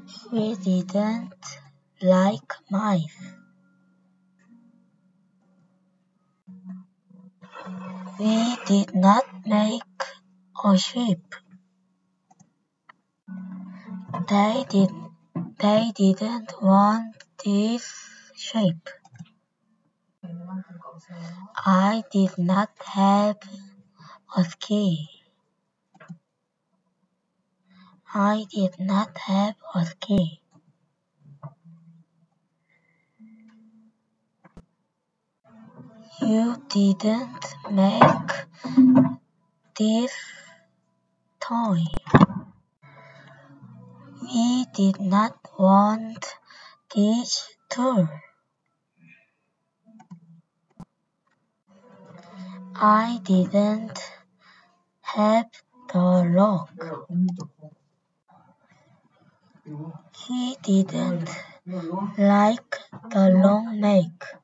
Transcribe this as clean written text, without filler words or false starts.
She didn't like mice. We did not make a ship. They didn't want this shape. I did not have a ski. I did not have a ski. You didn't make this toy. We did not want this tool. I didn't have the rock. He didn't like the long neck.